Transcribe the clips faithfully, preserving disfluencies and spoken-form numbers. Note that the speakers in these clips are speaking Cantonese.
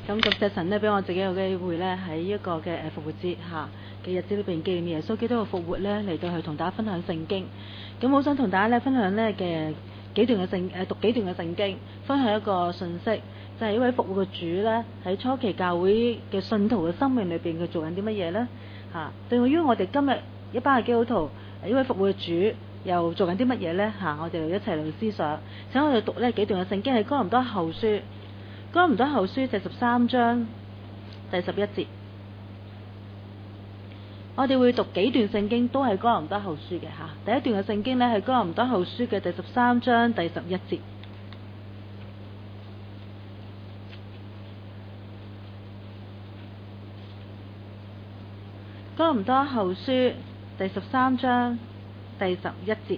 咁感謝神呢，俾我自己有機會呢，喺一個嘅誒復活節嚇嘅日子裏邊紀念耶穌基督嘅復活呢，嚟到去同大家分享聖經。咁好想同大家呢分享呢嘅幾段嘅聖誒讀幾段嘅聖經，分享一個信息，就係、是、一位復活嘅主呢，喺初期教會嘅信徒嘅生命裏邊，佢做緊啲乜嘢呢？嚇？對於我哋今日一班嘅基督徒，一位復活嘅主又做緊啲乜嘢呢？嚇？我哋就一齊嚟思想。請我哋讀呢幾段嘅聖經，係哥林多後書。哥林多後書第十三章第十一節，我哋會讀幾段聖經，都係哥林多後書嘅吓。第一段嘅聖經呢，係哥林多後書嘅第十三章第十一節。哥林多後書第十三章第十一節。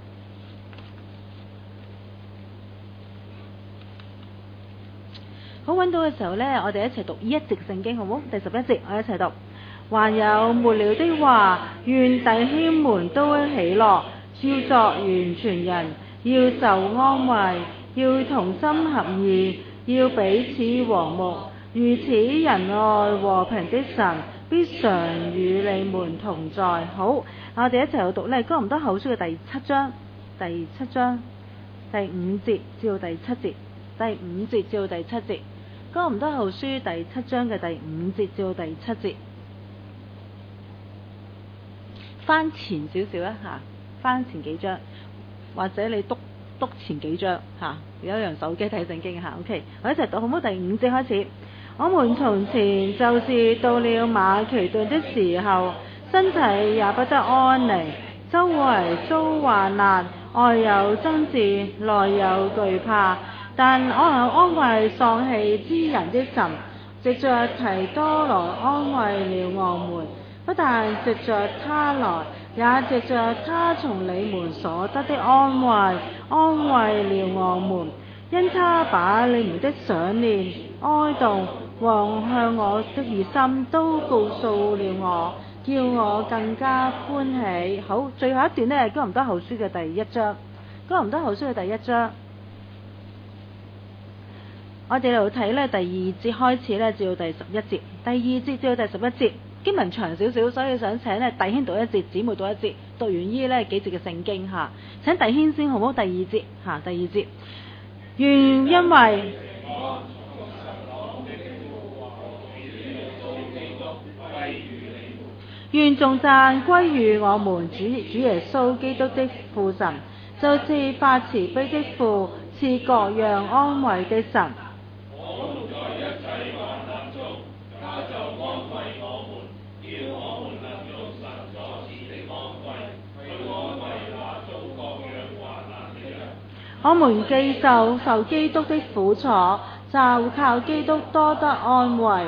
好，揾到嘅時候呢，我哋一齊讀呢一節聖經，好唔好？第十一節，我一齊讀。還有末了的話，願弟兄們都喜樂，要作完全人，要受安慰，要同心合意，要彼此和睦。如此仁愛和平的神必常與你們同在。好，我哋一齊去讀呢哥林多後書嘅第七章，第七章第五節至到第七節，第五節至到第七節。哥林多後書第七章嘅第五節至到第七節，翻前少少一下，翻前幾章，或者你督督前幾章嚇，有一樣手機睇聖經嚇。OK， 我一齊讀好唔好？第五節開始。我們從前就是到了馬其頓的時候，身體也不得安寧，周圍遭患難，外有爭戰，內有懼怕。但我有安慰喪氣之人的神，藉着提多來安慰了我們，不但藉着他來，也藉着他從你們所得的安慰，安慰了我們。因他把你們的想念、哀慟和向我的熱心都告訴了我，叫我更加歡喜。好，最後一段呢係哥林多後書嘅第一章，哥林多後書嘅第一章。我哋嚟睇呢第二節開始呢，至到第十一節。第二節至到第十一節經文長少少，所以想請呢弟兄讀一節，姊妹讀一節。讀完呢呢幾節嘅聖經嚇，請弟兄先好唔好？第二節嚇，第二節。願因為願頌讚歸於我們主主耶穌基督的父神，就是發慈悲的父，賜各樣安慰的神。我們既受受基督的苦楚，就靠基督多得安慰。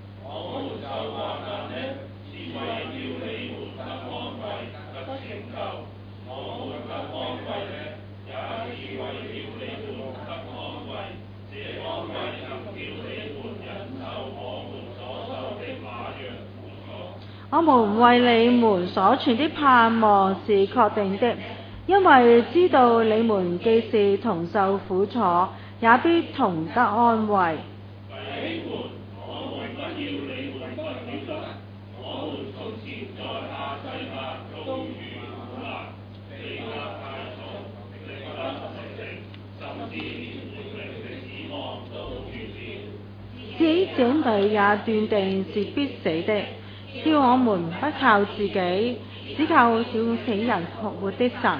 我們為你們所存的盼望是確定的，因為知道你們既是同受苦楚，也必同得安慰。此整隊也斷定是必死的，叫我們不靠自己，只靠叫死人復活的神。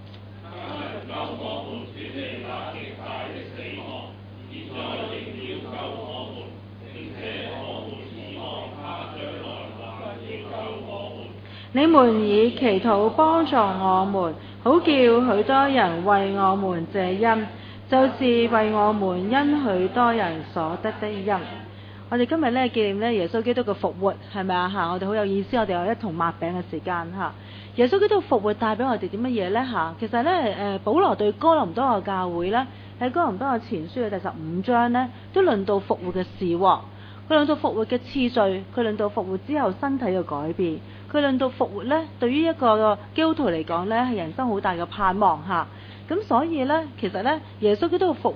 你們以祈禱幫助我們，好叫許多人為我們謝恩，就是為我們因許多人所得的恩。我哋今日咧紀念咧耶穌基督嘅復活，係咪啊嚇？我哋好有意思，我哋有一同擘餅嘅時間嚇。耶穌基督復活帶俾我哋啲乜嘢咧嚇？其實咧誒，保羅對哥林多嘅教會咧喺哥林多嘅前書嘅第十五章咧，都論到復活嘅事喎。佢論到復活嘅次序，佢論到復活之後身體嘅改變，佢論到復活咧對於一個基督徒嚟講咧係人生好大嘅盼望嚇。咁所以咧，其實咧耶穌基督嘅復活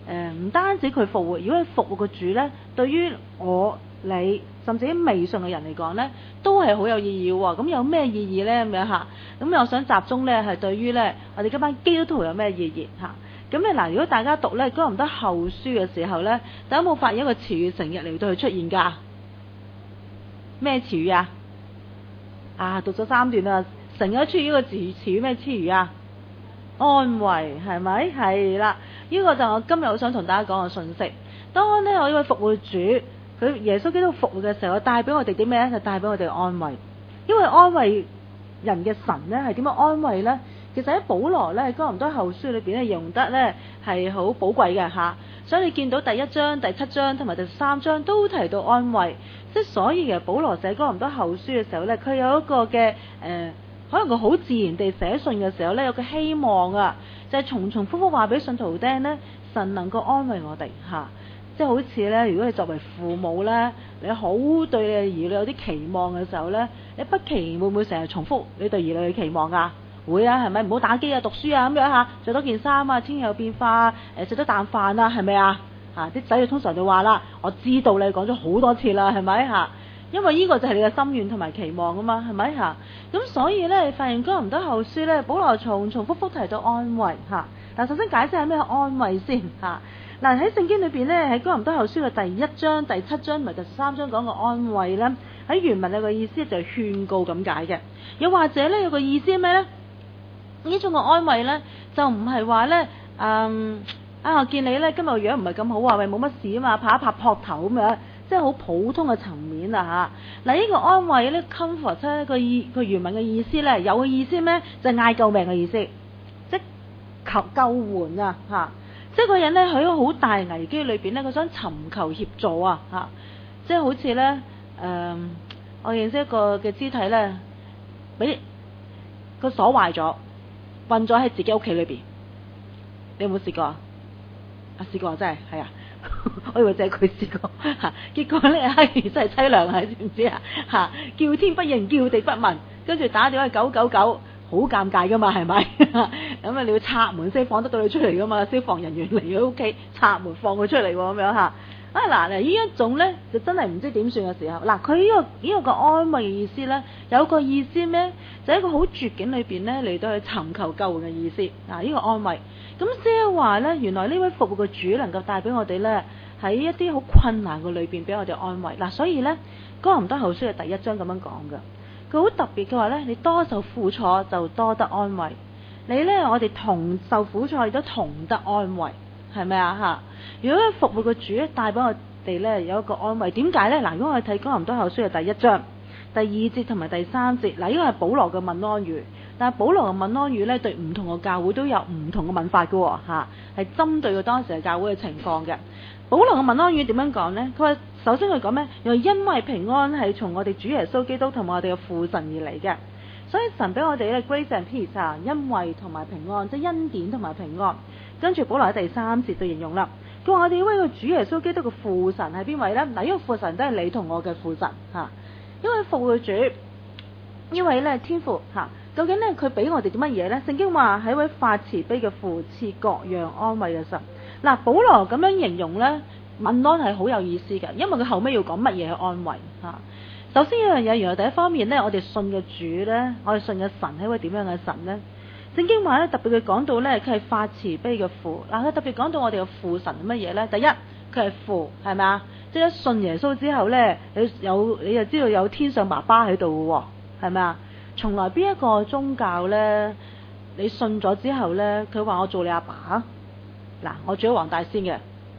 誒唔單止佢復活，如果佢復活嘅主咧，對於我你甚至啲未信嘅人嚟講咧，都係好有意義喎。咁有咩意義咧？咁樣嚇，咁我想集中咧係對於咧我哋今班基督徒有咩意義嚇？咁咧嗱，如果大家讀咧哥林多後書嘅時候咧，大家有冇發現一個詞語成日嚟到去出現㗎？咩詞語啊？啊，讀咗三段啦，成日出現呢個詞詞語咩詞語啊？安慰係咪？係啦，呢、這個就我今日好想同大家講嘅信息。當咧我呢位復活主，佢耶穌基督復活嘅時候，帶俾我哋啲咩咧？就帶俾我哋安慰。因為安慰人嘅神咧係點樣安慰咧？其實喺保羅咧哥林多後書裏邊咧用得咧係好寶貴嘅嚇。所以你見到第一章、第七章同埋第三章都提到安慰，即係所以嘅保羅寫哥林多後書嘅時候咧，佢有一個嘅誒。呃可能佢好自然地寫信嘅時候咧，有個希望啊，就係、是、重重複複話俾信徒聽咧，神能夠安慰我哋嚇、啊，即係好似咧，如果你作為父母咧，你好對你兒女有啲期望嘅時候咧，你不期會唔會成日重複你對兒女嘅期望啊？會啊，係咪？唔好打機啊，讀書啊咁樣嚇，着多件衫啊，天氣有變化，誒食多啖飯啊，係咪啊？嚇啲仔女通常就話啦，我知道你講咗好多次啦，係咪嚇？因為呢個就係你嘅心願同埋期望啊嘛，係咪嚇？咁所以咧，你發現哥林多後書咧，保羅重重複複提到安慰嚇。嗱，首先解釋下咩安慰先嚇。嗱，喺聖經裏邊咧，喺哥林多後書嘅第一章、第七章同埋第三章講個安慰咧，喺原文有個意思就係勸告咁解嘅。又或者咧有個意思咩咧？呢種嘅安慰咧，就唔係話咧，嗯啊，我見你咧今日個樣唔係咁好啊，喂冇乜事啊嘛，拍一拍膊頭咁樣。即係好普通嘅層面啊嚇！嗱，呢個安慰咧 comfort 咧個意個原文嘅意思咧，有嘅意思咩？就係、是、嗌救命嘅意思，即係求救援啊嚇！即係個人咧喺一個好大危機裏邊咧，佢想尋求協助啊嚇！即係好似咧誒，我認識一個嘅肢體咧，俾個鎖壞咗，困咗喺自己屋企裏邊。你有冇試過啊？啊試過真係係啊！我以為就係佢試過嚇，結果咧唉真係凄涼啊！你知唔知啊嚇？叫天不應，叫地不聞，跟住打電話九九九，好尷尬噶嘛係咪？咁啊你要拆門先放得到你出嚟噶嘛？消防人員嚟咗屋企拆門放佢出嚟喎咁樣嚇。啊嗱嗱呢一種咧就真係唔知點算嘅時候，嗱佢呢個呢、呢個個安慰嘅意思咧，有個意思咩？就係、一個好絕境裏邊咧嚟到去尋求救援嘅意思。嗱、呢、呢個安慰。咁即係話咧，原來呢位復活嘅主能夠帶俾我哋咧，喺一啲好困難嘅裏邊俾我哋安慰。嗱，所以咧，哥林多後書嘅第一章咁樣講嘅，佢好特別嘅話咧，你多受苦楚就多得安慰。你咧，我哋同受苦楚亦都同得安慰，係咪啊？嚇！如果復活嘅主帶俾我哋咧有一個安慰，點解咧？嗱，如果我哋睇哥林多後書嘅第一章第二節同埋第三節，嗱，呢個係保羅嘅問安語。但係保羅嘅問安語咧，對唔同嘅教會都有唔同嘅問法嘅喎，嚇，係針對佢當時嘅教會嘅情況嘅。保羅嘅問安語點樣講呢？佢話首先佢講咩？又因為平安係從我哋主耶穌基督同埋我哋嘅父神而嚟嘅，所以神俾我哋咧 grace and peace 啊，恩惠同埋平安，即係恩典同埋平安。跟住保羅喺第三節就形容啦，佢話我哋呢位個主耶穌基督嘅父神係邊位呢？嗱，呢個父神都係你同我嘅父神嚇，因為復活主呢位咧天父嚇。究竟咧佢俾我哋啲乜嘢呢？聖經話係一位發慈悲嘅父，賜各樣安慰嘅神。嗱，保羅咁樣形容呢，問安係好有意思嘅，因為佢後尾要講乜嘢去安慰嚇。首先一樣嘢，原來第一方面呢，我哋信嘅主呢，我哋信嘅神係一位點樣嘅神呢？聖經話咧特別佢講到呢，佢係發慈悲嘅父。嗱，佢特別講到我哋嘅父神係乜嘢呢？第一，佢係父，係咪啊？即係一信耶穌之後呢，你有你就知道有天上爸爸喺度嘅喎，係咪啊？從來邊一個宗教呢？你信咗之後呢，佢話我做你阿爸。嗱，我做咗黃大仙嘅。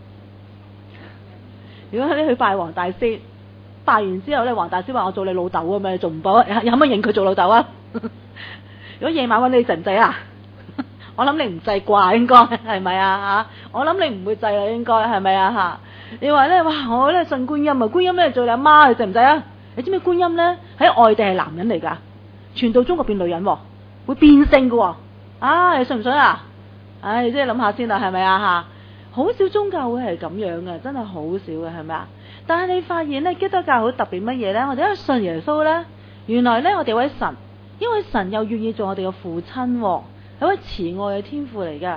如果你去拜黃大仙，拜完之後呢，黃大仙話我做你老豆咁樣，做唔到，有乜認佢做老豆啊？如果夜晚揾你制唔制啊？我諗你唔制啩，應該係咪啊？嚇，我諗你唔會制啊，應該係咪啊？嚇，你話呢？哇，我呢信觀音啊，觀音呢做你阿媽，你制唔制啊？你知唔知觀音呢？喺外地係男人嚟㗎？傳到中國變女人喎，會變性嘅喎，啊你信唔信啊？唉，即係諗下先啦，係咪啊嚇？好少宗教會係咁樣嘅，真係好少嘅，係咪啊？但係你發現咧，基督教好特別乜嘢咧？我哋一信耶穌咧，原來咧我哋位神，因為神又願意做我哋嘅父親，係位慈愛嘅天父嚟嘅。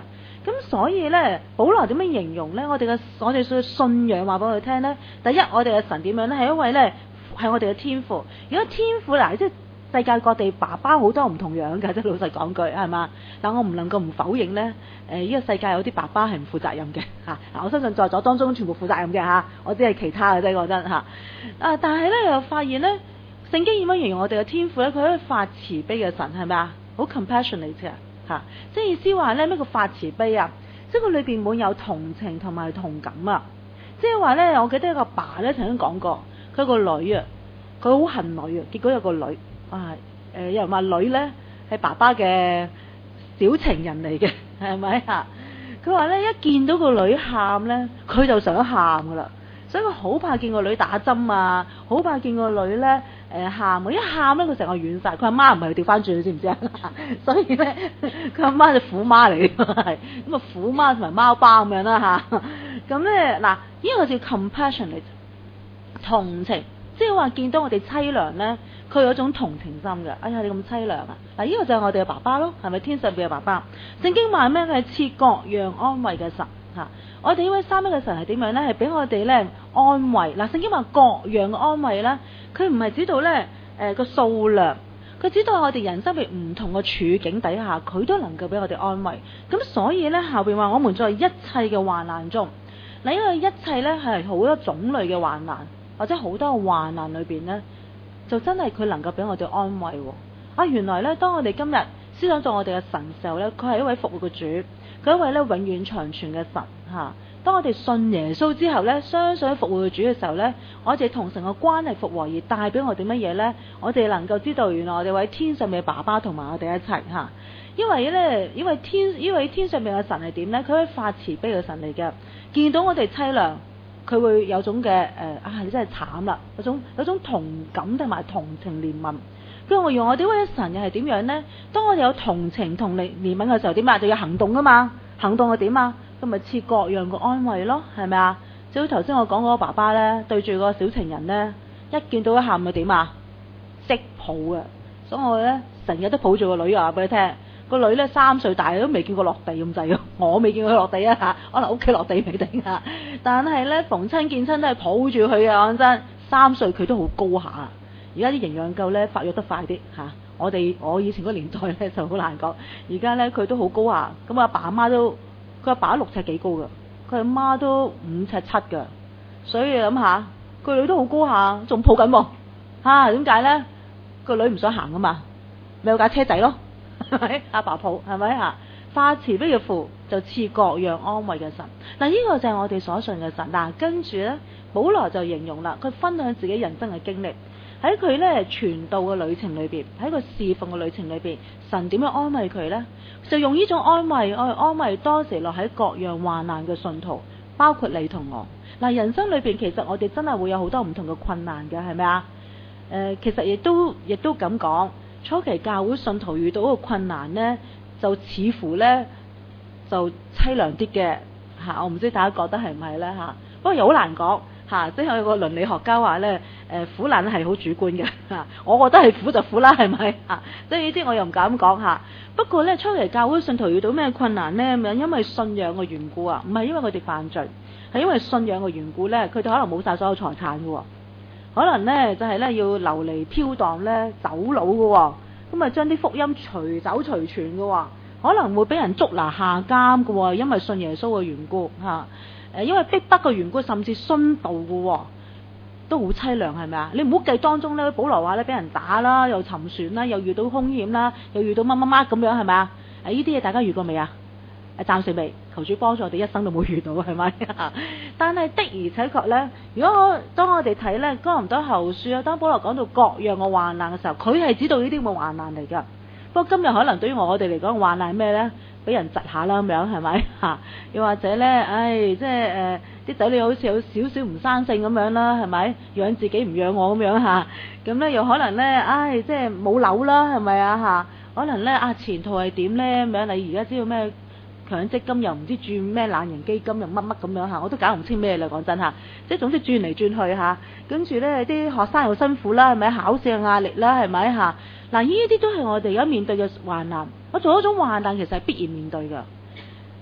咁所以咧，保羅點樣形容咧？我哋嘅我哋嘅信仰話俾佢聽咧。第一，我哋嘅神點樣咧？係因為咧係我哋嘅天父。如果天父嗱，即係世界各地爸爸好多唔同樣㗎，即係老實講句係嘛。但我唔能夠唔否認咧，誒、呃、呢、這個世界有啲爸爸係唔負責任嘅嚇。嗱、啊，我相信在座當中全部負責任嘅嚇、啊，我只係其他嘅啫，講真嚇。啊，但係咧又發現咧，聖經點樣形容我哋嘅天父咧？佢係一個發慈悲嘅神係咪啊？好 compassionate 嘅。嚇，即係意思話咧，咩叫發慈悲啊？即係佢裏邊滿有同情同埋同感啊！即係話咧，我記得一個爸咧曾經講過，佢個女啊，佢好恨女啊，結果有個女啊，誒、呃、有人話女咧係爸爸嘅小情人嚟嘅，係咪啊？佢話咧一見到個女喊咧，佢就想喊噶啦，所以佢好怕見個女打針啊，好怕見個女咧。誒喊啊！一喊咧，佢成個軟晒。佢阿媽唔係調翻轉，你知唔知啊？所以咧，佢阿媽係虎媽嚟嘅，係咁啊，虎媽同埋貓包咁樣啦嚇。咁咧嗱，呢、這個叫 compassionate 同情，即係話見到我哋凄涼咧，佢有一種同情心嘅。哎呀，你咁凄涼啊！嗱，呢個就係我哋嘅爸爸咯，係咪天上邊嘅爸爸？聖經話咩？佢係賜各樣安慰嘅神嚇。我哋呢位三一嘅神係點樣咧？係俾我哋咧安慰。嗱，聖經話各樣嘅安慰咧。佢唔係指到咧誒個數量，佢指到我哋人生嘅唔同嘅處境底下，佢都能夠俾我哋安慰。咁所以咧後邊話我們在一切嘅患難中，嗱，因為一切咧係好多種類嘅患難，或者好多嘅患難裏邊咧，就真係佢能夠俾我哋安慰。啊，原來咧當我哋今日思想到我哋嘅神時候咧，佢係一位復活嘅主，佢係一位咧永遠長存嘅神嚇。當我哋信耶穌之後咧，相信復活嘅主嘅時候咧，我哋同神嘅關係復和而帶俾我哋乜嘢咧？我哋能夠知道原來我哋喺天上面嘅爸爸同埋我哋一齊嚇。因為咧，因為天因為天上面嘅神係點咧？佢係發慈悲嘅神嚟嘅，見到我哋凄涼，佢會有種嘅誒、呃、啊！你真係慘啦，有種有種同感同埋同情憐憫。跟住我用我哋呢位神又係點樣咧？當我哋有同情同憐憐憫嘅時候，點啊？就要行動噶嘛，行動係點啊？咁咪賜各樣個安慰咯，係咪啊？就好似頭先我講嗰個爸爸咧，對住個小情人咧，一見到一喊咪點啊？即抱嘅，所以我咧成日都抱住個女話俾你聽，個女咧三歲大都未見過落地咁滯嘅，我未見過佢落地啊嚇，可能屋企落地未定啊，但係咧逢親見親都係抱住佢嘅，講真，三歲佢都好高下，而家啲營養夠咧發育得快啲嚇。我哋我以前嗰年代咧就好難講，而家咧佢都好高下，咁阿爸阿媽都。佢阿爸六尺幾高噶，佢阿媽都五尺七噶，所以諗下，個女都好高下，仲抱緊喎，嚇點解咧？個女唔想行啊嘛，咪有架車仔咯，係咪？阿爸抱係咪嚇？發慈悲嘅父就賜各樣安慰嘅神，嗱、這、呢個就係我哋所信嘅神。嗱跟住咧，保羅就形容啦，佢分享自己人生嘅經歷。喺佢咧傳道嘅旅程裏邊，喺個侍奉嘅旅程裏邊，神點樣安慰佢呢？就用呢種安慰，我去安慰當時落喺各樣患難嘅信徒，包括你同我。嗱，人生裏邊其實我哋真係會有好多唔同嘅困難嘅，係咪啊？誒、呃，其實亦都亦都咁講，初期教會信徒遇到個困難呢，就似乎呢就凄涼啲嘅嚇。我唔知大家覺得係唔係呢？嚇？不過又好難講。嚇、啊，即係有個倫理學家話咧，誒、呃、苦難係好主觀嘅嚇、啊，我覺得係苦就苦啦，係咪嚇？所以呢啲我又唔敢講嚇。不過咧，初期教會信徒遇到咩困難咧？咁因為信仰嘅緣故啊，唔係因為佢哋犯罪，係因為信仰嘅緣故咧，佢哋可能冇晒所有財產嘅喎，可能咧就係、是、咧要流離飄蕩咧走佬嘅喎，咁啊將啲福音隨走隨傳嘅喎，可能會俾人捉拿下監嘅喎，因為信耶穌嘅緣故嚇。啊誒，因為逼迫嘅緣故，甚至殉道嘅喎，都好凄涼，係咪啊？你唔好計當中咧，保羅話咧，俾人打啦，又沉船啦，又遇到兇險啦，又遇到乜乜乜咁樣，係咪啊？誒，呢啲嘢大家遇過未啊？誒，暫時未，求主幫助我哋一生都冇遇到，係咪？但係的而且確咧，如果我當我哋睇咧哥林多後書啊，當保羅講到各樣嘅患難嘅時候，佢係知道呢啲冇患難嚟㗎。不過今日可能對於我哋嚟講，患難係咩咧？俾人窒下啦咁樣係咪嚇？又或者咧，唉，即係誒啲仔女好似有少少唔生性咁樣啦，係咪？養自己唔養我咁樣嚇？咁咧又可能咧，唉，即係冇樓啦，係咪啊嚇？可能咧啊前途係點咧咁樣？你而家知道咩強積金又唔知轉咩懶人基金又乜乜咁樣嚇？我都搞唔清咩啦，講真嚇。即係總之轉嚟轉去嚇，跟住咧啲學生又辛苦啦，係咪？考試嘅壓力啦，係咪嚇？嗱，呢啲都係我哋而家面對嘅患難。我做一種患難其實係必然面對㗎。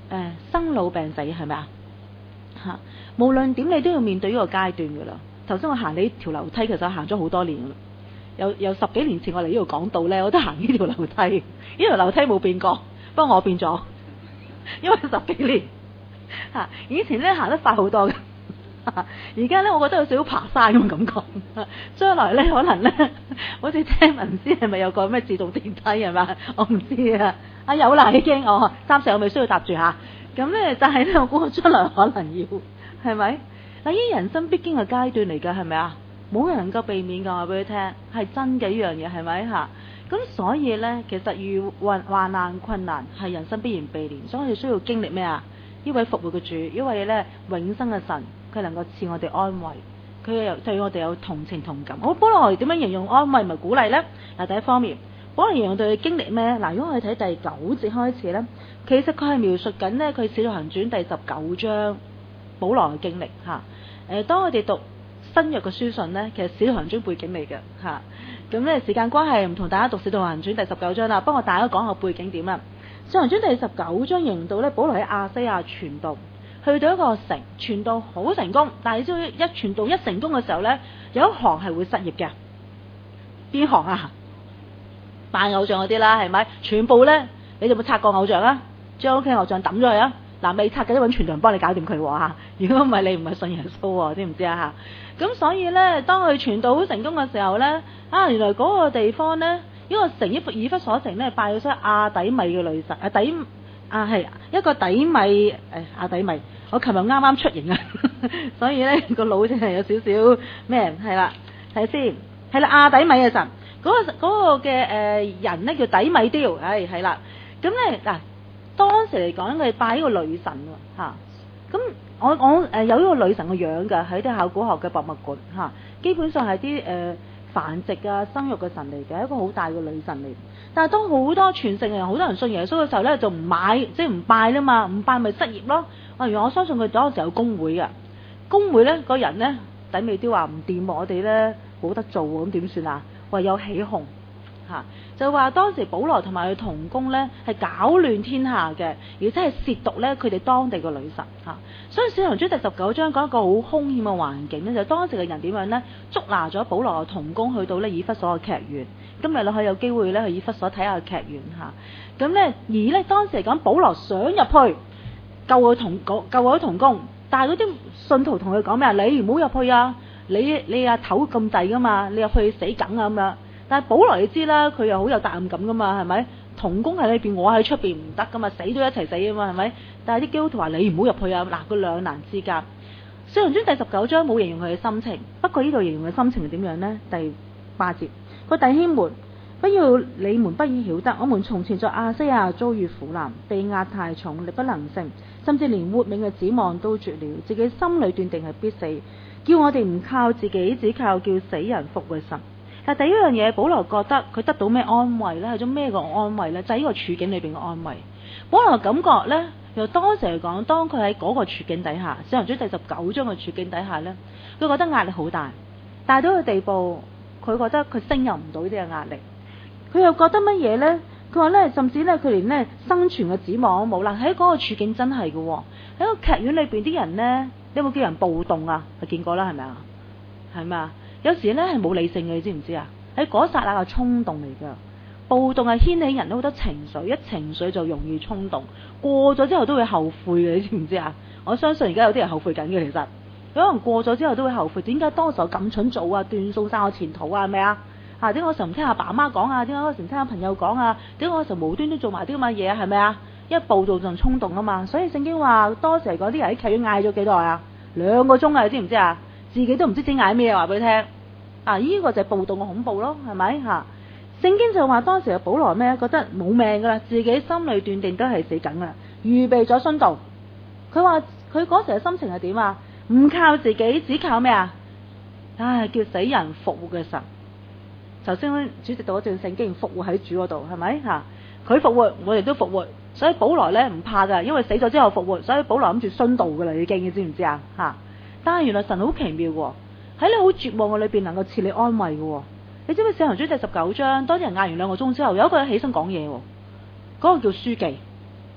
誒生老病死係咪啊？嚇，無論點你都要面對呢個階段㗎啦。頭先我行呢條樓梯，其實我行咗好多年啦。有有十幾年前我嚟呢度講道咧，我都行呢條樓梯，呢條樓梯冇變過，不過我變咗，因為十幾年嚇，以前咧行得快好多嘅，而家咧我覺得有少少爬山咁感覺。將來咧可能咧，好似聽聞唔知係咪有個咩自動電梯係嘛？我唔知啊。啊有啦已經，哦暫時我未需要搭住嚇。咁咧，但係咧我估我將來可能要係咪？嗱，呢人生必經嘅階段嚟㗎，係咪啊？冇人能夠避免㗎，我話俾你聽，係真嘅呢樣嘢，係咪嚇？咁所以呢，其實遇患患難困難係人生必然必然，所以我哋需要經歷咩啊？呢位復活嘅主，呢位呢永生嘅神，佢能夠賜我哋安慰，佢又對我哋有同情同感。好，保羅點樣形容安慰同埋鼓勵呢？嗱，第一方面，保羅形容對佢經歷咩？嗱，如果我哋睇第九節開始呢，其實佢係描述緊呢，佢《使徒行傳》第十九章保羅嘅經歷嚇。誒，當我哋讀新約嘅書信呢，其實《使徒行傳》背景嚟嘅嚇，咁咧時間關係唔同大家讀《使徒行傳》第十九章啦，不過大家講下背景點啦。《使徒行傳》第十九章形容到咧，保羅喺亞西亞傳道，去到一個城傳道好成功，但係你知道一傳道一成功嘅時候呢，有一行係會失業嘅，邊行啊？拜偶像嗰啲啦，係咪？全部呢，你有冇拆過偶像啊？將屋企偶像抌咗去啊！嗱，未拆嘅都揾傳道人幫你搞掂佢喎嚇。如果唔係你唔係信耶穌喎，知唔知啊嚇？咁所以呢，當佢傳道好成功嘅時候呢，啊原來嗰個地方呢，呢、這個城以弗所城呢，拜咗出亞底米嘅女神，啊底啊係一個底米誒亞底米，我琴日啱啱出營啊，所以呢個腦真係有少少咩係啦，睇先係啦亞底米嘅神，嗰、那個嗰、那個嘅誒人呢，叫底米雕，係係啦，咁咧嗱。當時嚟講，佢拜呢個女神喎嚇，咁、啊、我我誒有呢個女神嘅樣㗎，喺啲考古學嘅博物館嚇、啊，基本上係啲誒繁殖啊生育嘅神嚟嘅，一個好大嘅女神嚟。但係當好多全城嘅人，好多人信耶穌嘅時候咧，就唔買，即係唔拜啦嘛，唔拜咪失業咯。啊，原來我相信佢嗰陣時有工會嘅，工會咧個人咧底尾啲話唔掂，我哋咧冇得做喎，咁點算啊？唯有起哄。嚇、啊，就話當時保羅同埋佢同工咧係搞亂天下嘅，而且係褻瀆咧佢哋當地個女神嚇、啊。所以《使徒行傳》第十九章講一個好兇險嘅環境咧，就是、當時嘅人點樣咧捉拿咗保羅嘅同工去到咧以弗所嘅劇院。今日你可以有機會咧去以弗所睇下劇院嚇。咁、啊、咧而咧當時嚟講，保羅想入去救佢同救佢同工，但係嗰啲信徒同佢講咩啊？你唔好入去啊！你你阿頭咁滯噶嘛，你入去死梗啊咁樣。但係保羅你知啦，佢又好有責任感噶嘛，係咪？同工喺裏邊，我喺出邊唔得噶嘛，死都一齊死啊嘛，係咪？但係啲基督徒話你唔好入去啊！嗱，個兩難之間。使徒行傳第十九章冇形容佢嘅心情，不過呢度形容嘅心情係點樣呢？第八節，個弟兄們，不要你們不以曉得，我們從前在亞西亞遭遇苦難，被壓太重，力不能勝，甚至連活命嘅指望都絕了，自己心裏斷定係必死，叫我哋唔靠自己，只靠叫死人復活神。但第一樣嘢，保羅覺得佢得到咩安慰呢？係種咩個安慰呢？就係、是、呢個處境裏邊嘅安慰。保羅感覺呢，由當時嚟講，當佢喺嗰個處境底下，使徒行傳第十九章嘅處境底下呢，佢覺得壓力好大，大到個地步，佢覺得佢勝任唔到呢啲嘅壓力。佢又覺得乜嘢呢？佢話呢，甚至呢，佢連呢生存嘅指望都冇啦。喺嗰個處境真係嘅喎，喺個劇院裏邊啲人呢，你有冇叫人暴動啊？係見過啦，係咪啊？係咪啊？有時咧係冇理性嘅，你知唔知啊？喺嗰剎那嘅衝動嚟㗎，暴動係掀起人好多情緒，一情緒就容易衝動，過咗之後都會後悔嘅，你知唔知啊？我相信而家有啲人後悔緊嘅，其實有可能過咗之後都會後悔，點解當時咁蠢做啊？斷送晒我前途啊？係咪啊？嚇點解嗰時唔聽阿爸阿媽講啊？點解嗰時唔聽阿朋友講啊？點解嗰時無端端做埋啲咁嘅嘢啊？係咪啊？因為暴動就衝動啊嘛，所以聖經話當時嚟講啲人喺劇院嗌咗幾耐啊？兩個鐘啊，你知唔知啊？自己都唔知自己嗌咩，話俾你聽。啊！依、這個就係暴動嘅恐怖咯，係咪嚇？聖經就話當時嘅保羅咩？覺得冇命噶啦，自己心裏斷定都係死梗噶啦，預備咗殉道。佢話佢嗰時嘅心情係點啊？唔靠自己，只靠咩啊？唉，叫死人復活嘅神。頭先主席讀嗰段聖經，復活喺主嗰度，係咪嚇？佢復活，我哋都復活，所以保羅咧唔怕噶，因為死咗之後復活，所以保羅諗住殉道噶啦，已經，你知唔知啊？嚇！但係原來神好奇妙喎。喺你好絕望嘅裏邊，能夠賜你安慰嘅喎。你知唔知《使徒行傳》第十九章，當啲人嗌完兩個鐘之後，有一個人起身講嘢喎。嗰、那個叫書記，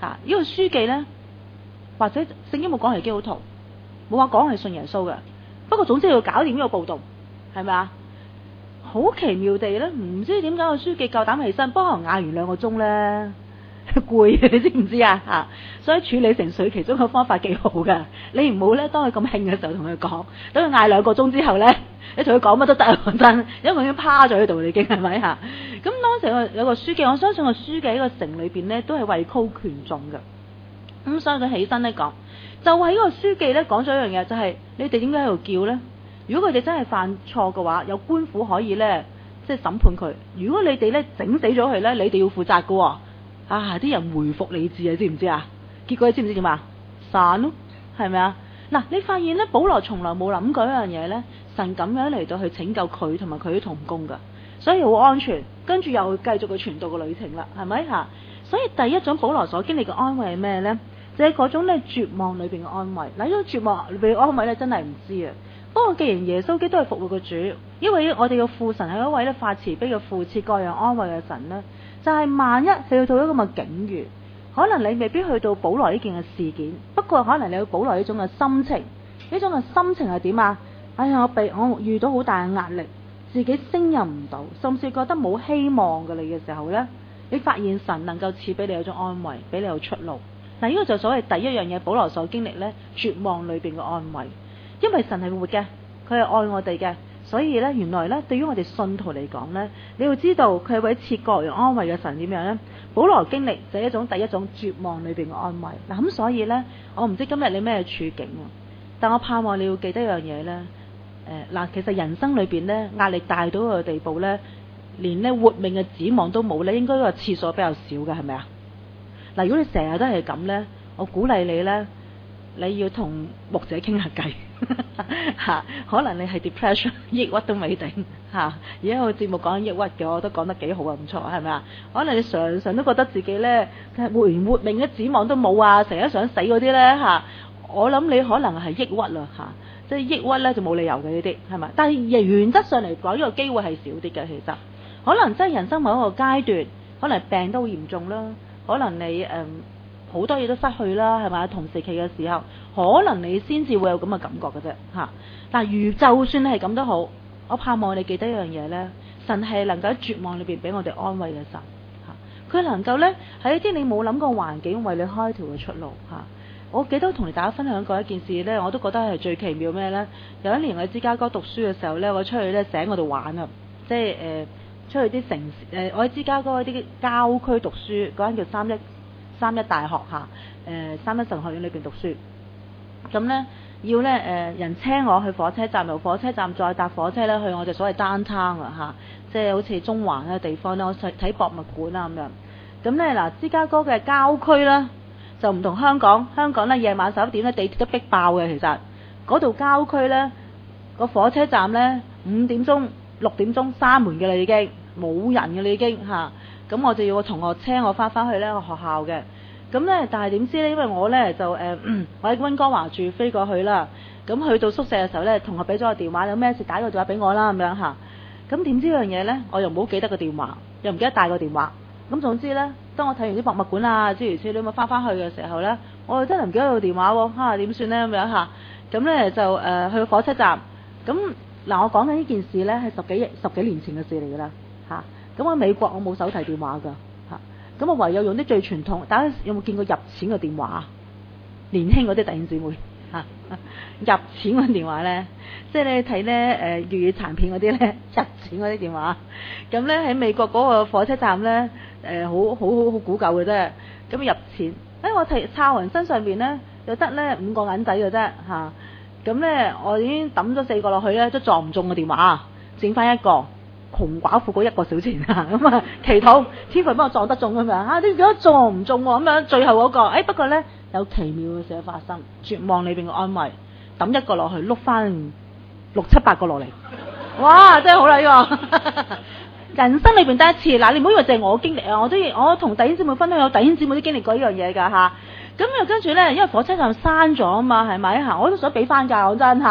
嚇，呢個書記咧，或者聖經冇講係基督徒，冇話講係信耶穌嘅。不過總之要搞掂呢個暴動，係咪啊？好奇妙地咧，唔知點解個書記夠膽起身，不過可能嗌完兩個鐘咧。攰，你知唔知啊？嚇，所以處理情緒其中個方法幾好㗎。你唔好咧，當佢咁興嘅時候同佢講，等佢嗌兩個鐘之後咧，你同佢講乜都得啊！講真，因為佢已經趴咗喺度，已經係咪嚇？咁當時有個有個書記，我相信個書記喺個城裏邊咧都係位高權重嘅。咁所以佢起身咧講，就係呢個書記咧講咗一樣嘢，就係你哋點解喺度叫咧？如果佢哋真係犯錯嘅話，有官府可以咧即係審判佢。如果你哋咧整死咗佢咧，你哋要負責㗎喎。啊！啲人回復理智啊，知唔知啊？結果你知唔知點啊？散咯，係咪啊？嗱，你發現咧，保羅從來冇諗過一樣嘢咧，神咁樣嚟到去拯救佢同埋佢啲同工噶，所以好安全。跟住又繼續佢傳道嘅旅程啦，係咪嚇？所以第一種保羅所經歷嘅安慰係咩咧？就係、是、嗰種咧絕望裏邊嘅安慰。嗱，呢種絕望裏邊嘅安慰咧，真係唔知啊。不過既然耶穌基督係復活嘅主，因為我哋嘅父神係一位咧發慈悲嘅父，賜各樣安慰嘅神咧。就係萬一去到一個咁嘅境遇，可能你未必去到保羅呢件嘅事件，不過可能你有保羅呢種嘅心情，呢種嘅心情係點啊？哎呀，我被我遇到好大嘅壓力，自己勝任唔到，甚至覺得冇希望嘅你嘅時候呢，你發現神能夠賜俾你有種安慰，俾你有出路。嗱，呢個就所謂第一樣嘢，保羅所經歷呢，絕望裏邊嘅安慰，因為神係活嘅，佢係愛我哋嘅。所以咧，原來咧，對於我哋信徒嚟講咧，你要知道佢係位賜各樣安慰嘅神點樣咧？保羅經歷就係一種第一種絕望裏邊嘅安慰。嗱，咁所以咧，我唔知今日你咩處境啊，但我盼望你要記得一樣嘢咧。誒、呃、嗱，其實人生裏邊咧，壓力大到個地步咧，連咧活命嘅指望都冇咧，應該個次數比較少嘅，係咪啊？嗱，如果你成日都係咁咧，我鼓勵你咧，你要同牧者傾下偈。嚇，可能你係 depression 抑鬱都未定嚇。而家個節目講緊抑鬱嘅，我都講得幾好啊，唔錯，係咪啊？可能你常常都覺得自己咧活連活命嘅指望都冇啊，成日想死嗰啲咧嚇。我諗你可能係抑鬱啦嚇，即係抑鬱咧就冇理由嘅呢啲係咪？但係原則上嚟講，呢個機會係少啲嘅。其實可能真係人生某一個階段，可能病都好嚴重啦，可能你誒。嗯好多嘢都失去啦，係咪？同時期嘅時候，可能你先至會有咁嘅感覺嘅啫嚇。但係如就算係咁都好，我盼望你記得一樣嘢咧，神係能夠喺絕望裏邊俾我哋安慰嘅神嚇。佢能夠咧喺一啲你冇諗過環境為你開條嘅出路嚇。我記得同你大家分享過一件事咧，我都覺得係最奇妙咩咧？有一年我喺芝加哥讀書嘅時候咧，我出去咧醒嗰度玩啊，即係誒、呃、出去啲城市誒、呃，我喺芝加哥啲郊區讀書，嗰間叫三一。三一大學嚇，誒、呃、三一神學院裏邊讀書，咁呢，要呢誒、呃、人車我去火車站，由火車站再搭火車呢去我哋所謂 downtown 啊嚇，即係好似中環嘅地方呢，我睇博物館啊咁樣。咁呢，嗱，芝加哥嘅郊區呢，就唔同香港，香港呢夜晚十一點呢地鐵都逼爆嘅，其實嗰度郊區呢，個火車站呢，五點鐘六點鐘閂門嘅啦，已經冇人嘅啦已經嚇。咁我就要個同學車我翻返去呢個學校嘅，咁呢，但係點知呢？因為我呢，就誒、呃，我喺溫哥華住，飛過去啦。咁去到宿舍嘅時候呢，同學俾咗個電話，有咩事打個電話俾我啦咁樣嚇。咁點知樣嘢呢？我又唔好記得個電話，又唔記得帶個電話。咁總之呢，當我睇完啲博物館啊諸如此類咁翻返去嘅時候呢，我又真係唔記得個電話喎，嚇點算呢？咁樣嚇。咁呢，就誒、呃、去到火車站。咁嗱，我講緊呢件事呢，係十幾十幾年前嘅事嚟㗎啦嚇。咁喺美國我冇手提電話㗎嚇，咁我唯有用啲最傳統。大家有冇見過入錢嘅電話？年輕嗰啲弟兄姊妹嚇，入錢嘅電話咧，即係你睇咧誒粵語殘片嗰啲咧，入錢嗰啲電話。咁咧喺美國嗰個火車站咧誒，好好好好古舊嘅啫。咁入錢，誒我睇抄人身上邊咧，就得咧五個銀仔嘅啫嚇。咁咧我已經抌咗四個落去咧，都撞唔中個電話，剩翻一個。窮寡婦嗰一個小錢啊，咁啊祈禱天父幫我撞得中咁樣啊，你如果撞唔中喎咁樣，最後嗰、那個，誒、哎、不過咧有奇妙嘅事發生，絕望裏邊嘅安慰，抌一個落去，碌翻六七八個落嚟，哇真係好啦呢個，人生裏邊第一次，嗱你唔好以為淨係我經歷啊，我都我同弟兄姊妹分享，有弟兄姊妹都經歷過呢樣嘢㗎嚇，咁又跟住咧，因為火車站閂咗啊嘛，係咪嚇？我都想俾翻㗎，講真嚇。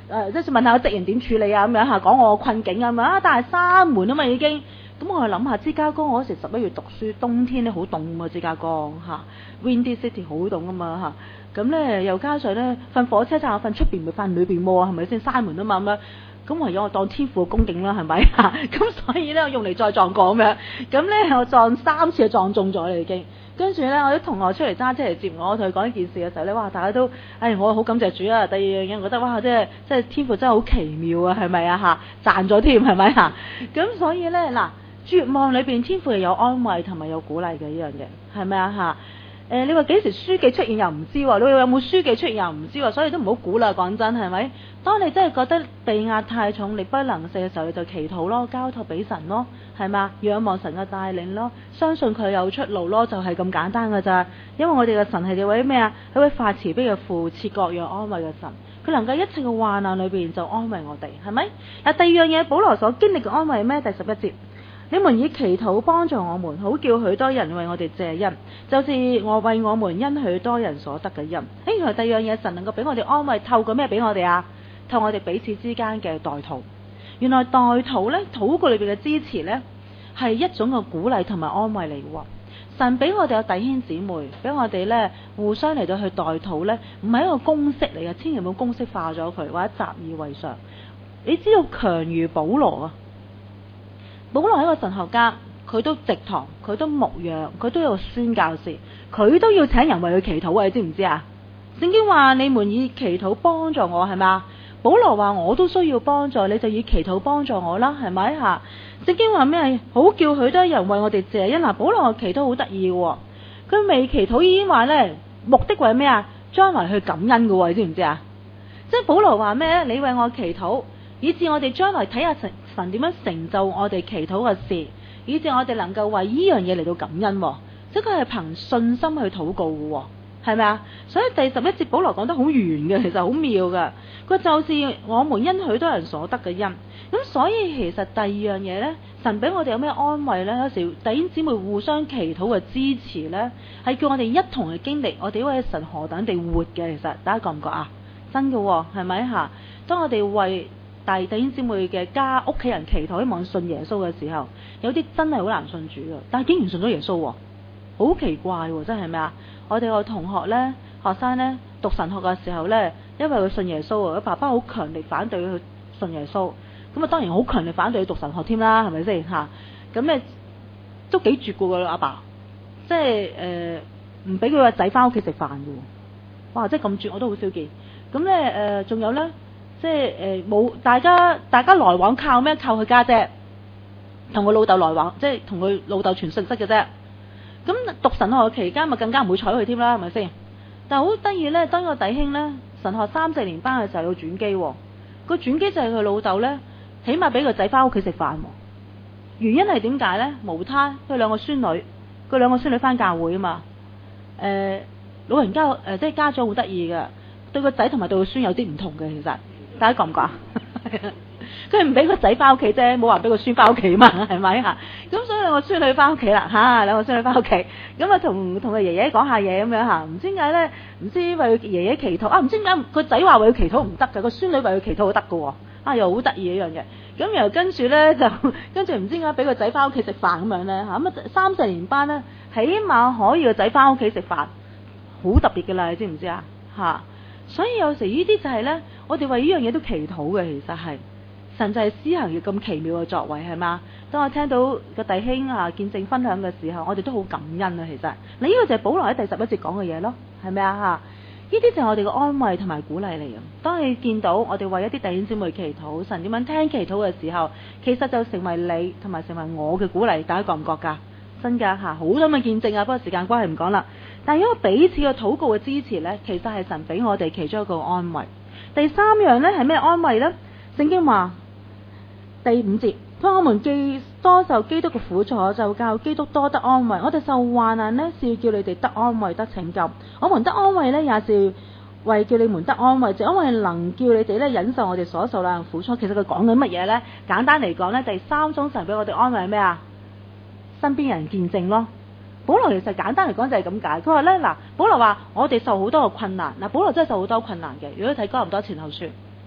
誒即係問下個職員點處理啊咁樣嚇，講我困境啊咁啊，但係閂門啊嘛已經。咁我係諗下芝加哥，我嗰時十一月讀書，冬天咧好凍㗎嘛，芝加哥嚇 Windy City 好凍㗎嘛嚇。咁咧又加上咧瞓火車站，我瞓出邊咪瞓裏邊喎，係咪先閂門啊嘛咁樣？咁唯有我當天父嘅恭敬啦，係咪嚇？咁所以咧我用嚟再撞過咁樣，咁咧我撞三次就撞中咗啦已經。跟住咧我啲同學出嚟揸車嚟接我，我同佢講呢件事嘅時候咧，哇！大家都，唉，我好感謝主啊。第二樣嘢，我覺得哇，即係即係天父真係好奇妙啊，係咪啊嚇？賺咗添係咪嚇？咁所以咧嗱，絕望裏邊天父係有安慰同埋有鼓勵嘅呢樣嘢，係咪啊嚇？誒、呃，你話幾時書記出現又唔知喎？你話有冇書記出現又唔知喎？所以都唔好估啦，講真係咪？當你真係覺得被壓太重、力不能勝嘅時候，你就祈禱咯，交託俾神咯，係嘛？仰望神嘅帶領咯，相信佢有出路咯，就係、是、咁簡單㗎咋。因為我哋嘅神係位咩啊？一位發慈悲嘅父，賜各樣安慰嘅神，佢能夠一切嘅患難裏邊就安慰我哋，係咪？嗱，第二樣嘢，保羅所經歷嘅安慰係咩？第十一節。你們以祈禱幫助我們，好叫許多人為我哋謝恩，就是我為我們因許多人所得嘅恩。誒，原來第二樣嘢，神能夠俾我哋安慰，透過咩俾我哋啊？透過我哋彼此之間嘅代禱。原來代禱呢，禱告裏邊嘅支持呢，係一種嘅鼓勵同埋安慰嚟嘅。神俾我哋有弟兄姊妹，俾我哋呢互相嚟到去代禱呢，唔係一個公式嚟嘅，千祈唔好公式化咗佢，或者習以為常。你知道強如保羅啊？保羅係一個神學家，佢都植堂，佢都牧養，佢都有宣教士，佢都要請人為佢祈禱啊！你知唔知啊？聖經話你們以祈禱幫助我，係嘛？保羅話我都需要幫助，你就以祈禱幫助我啦，係咪吓？聖經話咩？好叫許多人為我哋謝恩。嗱，保羅嘅祈禱好得意嘅，佢未祈禱已經話咧，目的為咩啊？將來去感恩嘅，你知唔知啊？即係保羅話咩？你為我祈禱，以致我哋將來睇下神神點樣成就我哋祈禱嘅事，以致我哋能夠為呢樣嘢嚟到感恩，即係佢係憑信心去禱告嘅，係咪啊？所以第十一節保羅講得好圓嘅，其實好妙嘅。佢就是我們因許多人所得嘅恩。咁所以其實第二樣嘢呢，神俾我哋有咩安慰呢？有時弟兄姊妹互相祈禱嘅支持呢，係叫我哋一同去經歷我哋呢位神何等地活嘅。其實大家覺唔覺啊？真嘅係咪吓？當我哋為大弟兄姊妹嘅家屋企人祈禱，希望信耶穌嘅時候，有啲真係好難信主嘅，但係竟然信咗耶穌，好奇怪喎！真係咩啊？我哋個同學呢，學生呢，讀神學嘅時候呢，因為佢信耶穌啊，佢爸爸好強烈反對佢信耶穌，咁啊當然好強烈反對佢讀神學添啦，係咪先吓？咁咧都幾絕嘅個阿爸，即係誒唔俾佢個仔翻屋企食飯嘅，哇！即係咁絕我都好少見。咁咧誒仲有呢？即係誒冇大家大家來往靠咩？靠佢家姐同佢老豆來往，即係同佢老豆傳信息嘅啫。咁讀神學期間咪更加唔會睬佢添啦，係咪先？但係好得意咧，當個弟兄咧神學三四年班嘅時候有轉機，個轉機就係佢老豆咧，起碼俾個仔翻屋企食飯。原因係點解咧？無他，佢兩個孫女，佢兩個孫女翻教會啊嘛。誒、呃，老人家誒、呃、即係家長好得意嘅，對個仔同埋對個孫有啲唔同嘅，其實。大家覺唔覺啊？佢唔俾個仔翻屋企啫，冇話俾個孫翻屋企嘛，係咪啊？咁所以兩個孫女翻屋企啦，吓兩個孫女翻屋企，咁啊同同佢爺爺講下嘢咁樣吓，唔知點解咧？唔知為佢爺爺祈禱啊？唔知點解個仔話為佢祈禱唔得噶，個孫女為佢祈禱得噶，啊又好得意一樣嘢。咁然後跟住咧就跟住唔知點解俾個仔翻屋企食飯咁樣咧吓，咁啊三四年班咧，起碼可以個仔翻屋企食飯，好特別噶啦，你知唔知啊？吓，所以有時呢啲就係咧。我哋為呢樣嘢都祈禱嘅，其實係神就係施行嘅咁奇妙嘅作為，係嘛？當我聽到個弟兄啊見證分享嘅時候，我哋都好感恩啊！其實，你呢個就係保羅喺第十一節講嘅嘢咯，係咪啊？吓，呢啲就係我哋嘅安慰同埋鼓勵嚟嘅。當你見到我哋為一啲弟兄姊妹祈禱，神點樣聽祈禱嘅時候，其實就成為你同埋成為我嘅鼓勵，大家覺唔覺噶？真噶吓，好多嘅見證啊！不過時間關係唔講啦。但係因為彼此嘅禱告嘅支持呢，其實係神俾我哋其中一個安慰。第三樣呢係咩安慰呢？聖經話第五節，當我們既多受基督嘅苦楚，就教基督多得安慰。我哋受患難呢，是要叫你哋得安慰得拯救。我們得安慰呢，也是為叫你們得安慰，就因為能叫你哋咧忍受我哋所受嘅苦楚。其實佢講緊乜嘢呢？簡單嚟講呢，第三種神俾我哋安慰係咩啊？身邊人見證咯。保羅其實簡單嚟講就係咁解，佢話咧嗱，保羅話我哋受好多個困難，嗱保羅真係受好多困難嘅。如果睇哥林多前後書，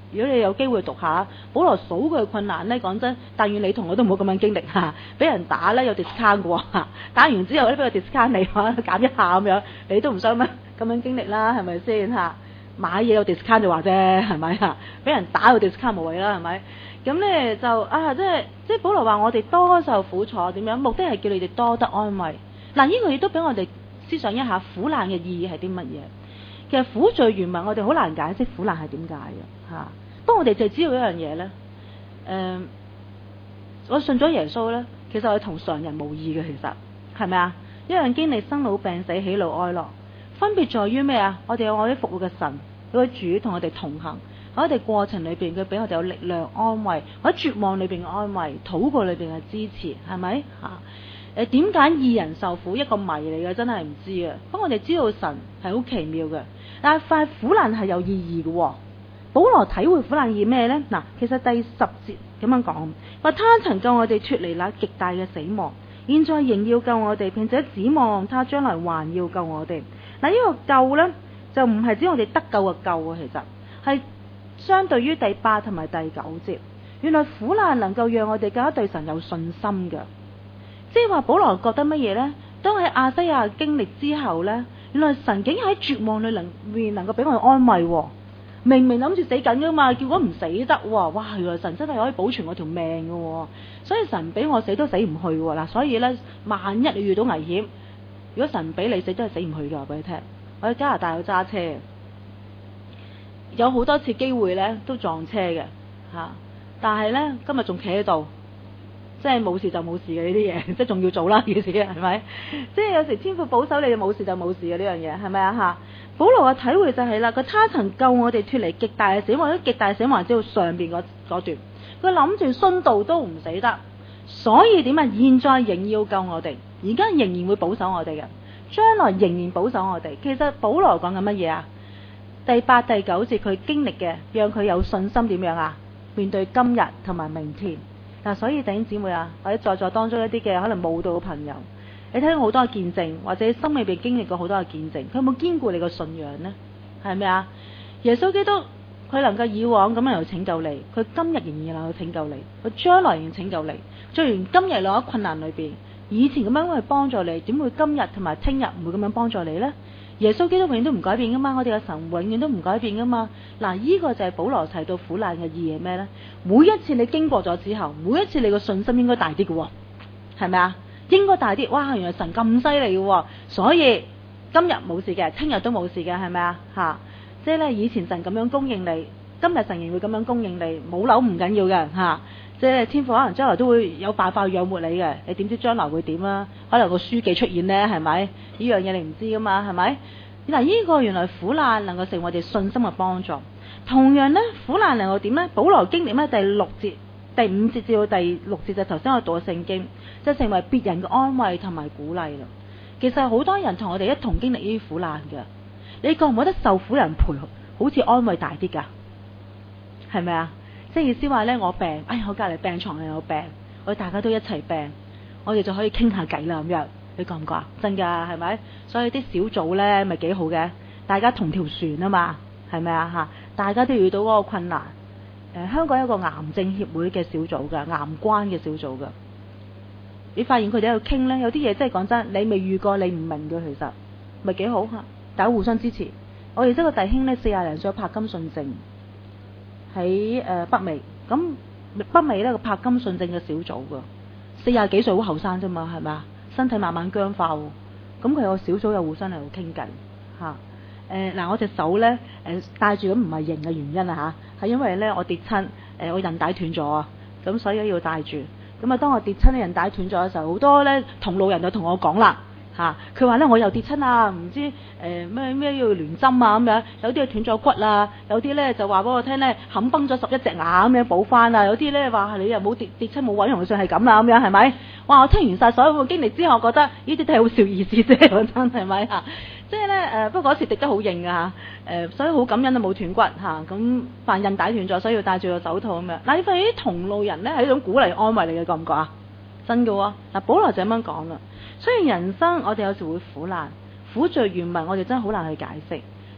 如果你有機會讀下，保羅數佢嘅困難咧，講真，但願你同我都唔好咁樣經歷嚇，俾人打咧有 discount 嘅喎，打完之後咧俾個 discount 你嚇，減一下咁樣，你都唔想咩咁樣經歷啦，係咪先嚇？買嘢有 discount 就話啫，係咪啊？俾人打有 discount 無謂啦，係咪？咁咧就啊，即係即係保羅話我哋多受苦楚點樣？目的係叫你哋多得安慰。嗱，呢個亦都俾我哋思想一下苦難嘅意義係啲乜嘢？其實苦罪原文我哋好難解釋苦難係點解嘅嚇。不過我哋就知道一樣嘢咧，誒、呃，我信咗耶穌咧，其實我哋同常人無異嘅，其實係咪啊？一樣經歷生老病死、喜怒哀樂，分別在於咩啊？我哋有我啲復活嘅神，有個主同我哋同行。喺我哋過程裏邊，佢俾我哋有力量安慰；喺絕望裏邊嘅安慰，禱告裏邊嘅支持，係咪嚇？誒，點解義人受苦？一個謎嚟嘅，真係唔知啊！不過我哋知道神係好奇妙嘅，但係塊苦難係有意義嘅喎。保羅體會苦難意咩呢？嗱，其實第十節咁樣講，話他曾救我哋脫離那極大嘅死亡，現在仍要救我哋，並且指望他將來還要救我哋。嗱，呢個救呢，就唔係指我哋得救嘅救啊，其實係相對於第八同埋第九節，原來苦難能夠讓我哋更加對神有信心嘅。即係話保羅覺得乜嘢呢？當喺亞西亞經歷之後呢，原來神竟喺絕望裏能面能夠俾我哋安慰喎。明明諗住死緊噶嘛，結果唔死得喎！哇，原來神真係可以保存我條命噶，所以神俾我死都死唔去喎。嗱，所以呢，萬一你遇到危險，如果神俾你死，真係死唔去噶。話俾你聽，我喺加拿大有揸車，有好多次機會呢都撞車嘅吓，但係呢，今日仲企喺度。即係冇事就冇事嘅呢啲嘢，即係仲要做啦，件事係咪？即係有時天父保守你，冇事就冇事嘅呢樣嘢，係咪啊？嚇！保羅嘅體會就係、是、啦，佢他曾救我哋脫離極大嘅死亡，啲極大嘅死亡只到上邊嗰段，佢諗住殉道都唔死得，所以點啊？現在仍要救我哋，而家仍然會保守我哋嘅，將來仍然保守我哋。其實保羅講緊乜嘢啊？第八、第九節佢經歷嘅，讓佢有信心點樣啊？面對今日同埋明天。嗱，所以弟兄姊妹啊，或者在座當中一啲嘅可能慕道嘅朋友，你聽到好多嘅見證，或者心裏邊經歷過好多嘅見證，佢有冇堅固你個信仰呢？係咪啊？耶穌基督佢能夠以往咁樣嚟拯救你，佢今日仍然能夠拯救你，佢將來仍然拯救你。雖然今日落喺困難裏邊，以前咁樣去幫助你，點會今日同埋聽日唔會咁樣幫助你呢？耶穌基督永遠都唔改變噶嘛，我哋嘅神永遠都唔改變噶嘛。嗱，呢個就係保羅提到苦難嘅意義係咩呢？每一次你經過咗之後，每一次你個信心應該大啲嘅，係咪啊？應該大啲。哇，原來神咁犀利嘅，所以今日冇事嘅，聽日都冇事嘅，係咪啊？吓，即係咧，以前神咁樣供應你，今日神仍會咁樣供應你，冇樓唔緊要嘅吓。即係天父可能將來都會有辦法養活你嘅，你點知將來會點啊？可能個書記出現呢，係咪？呢樣嘢你唔知噶嘛，係咪？嗱，呢個原來苦難能夠成為我哋信心嘅幫助。同樣呢，苦難能夠點呢？保羅經歷咩？第六節、第五節至到第六節就頭先我讀嘅聖經，就成為別人嘅安慰同埋鼓勵啦。其實好多人同我哋一同經歷呢啲苦難嘅，你覺唔覺得受苦人陪好似安慰大啲噶？係咪啊？即係意思話咧，我病，哎呀，我隔籬病床又有病，我哋大家都一齊病，我哋就可以傾下偈啦咁樣，你覺唔覺啊？真噶，係咪？所以啲小組咧咪幾好嘅，大家同條船啊嘛，係咪啊吓？大家都遇到嗰個困難。誒、呃，香港有個癌症協會嘅小組噶，癌關嘅小組噶，你發現佢哋喺度傾咧，有啲嘢真係講真，你未遇過，你唔明嘅，其實咪幾好吓，大家互相支持。我哋識個弟兄咧，四廿零歲柏金遜症。喺誒北美，咁北美咧個柏金遜症嘅小組噶，四廿幾歲好後生啫嘛，係咪啊？身體慢慢僵化喎，咁佢有個小組又互相喺度傾偈嚇。誒嗱，我隻手咧誒戴住咁唔係型嘅原因啊嚇，係因為咧我跌親誒我韌帶斷咗啊，咁所以要戴住。咁啊，當我跌親咧韌帶斷咗嘅時候，好多咧同路人就同我講啦。嚇！佢話咧我又跌親啊，唔知誒咩咩要聯針啊咁樣，有啲係斷咗骨啊，有啲咧就話俾我聽咧冚崩咗十一隻牙咁樣補翻啊，有啲咧話你又冇跌跌親冇揾用上係咁啦咁樣係咪？哇！我聽完晒所有嘅經歷之後，我覺得呢啲都係好小意思啫，講真係咪嚇？即係咧誒，不過嗰時跌得好硬啊嚇誒，所以好感恩都冇斷骨嚇，咁凡韌帶斷咗，所以要戴住個手套咁樣。嗱，你發現啲同路人咧係一種鼓勵安慰你嘅，覺唔覺啊？真嘅喎，嗱，保羅就咁樣講啦。雖然人生我哋有時會苦難，苦罪原文我哋真係好難去解釋，